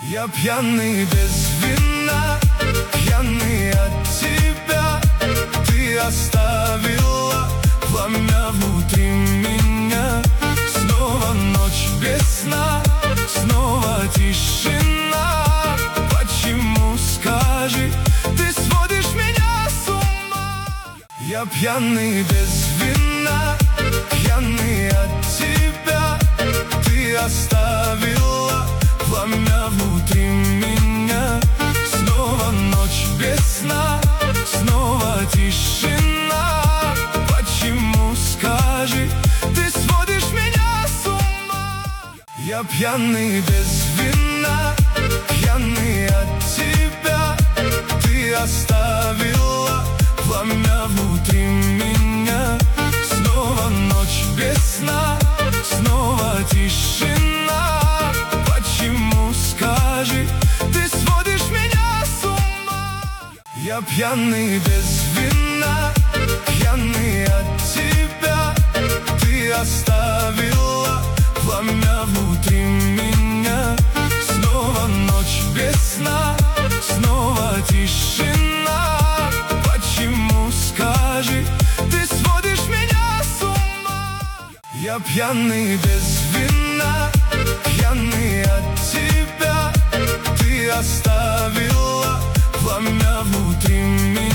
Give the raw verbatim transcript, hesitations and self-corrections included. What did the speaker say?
Я пьяный без вина, пьяный от тебя. Ты оставила пламя внутри меня. Снова ночь без сна, снова тишина. Почему, скажи, ты сводишь меня с ума? Я пьяный без вина, пьяный от тебя. Ты оставила пламя внутри меня. Снова ночь без сна, снова тишина. Почему, скажи, ты сводишь меня с ума? Я пьяный без вина, пьяный от тебя. Ты оставила пламя внутри меня. Снова ночь без сна, снова тишина. Почему, скажи, ты сводишь меня с ума? Я пьяный без вина, пьяный от тебя. Ты оставила пламя внутри меня. Снова ночь без сна, снова тишина. Почему, скажи, ты сводишь меня с ума? Я пьяный без вина, пьяный от тебя. Ты оставила пламя внутри меня.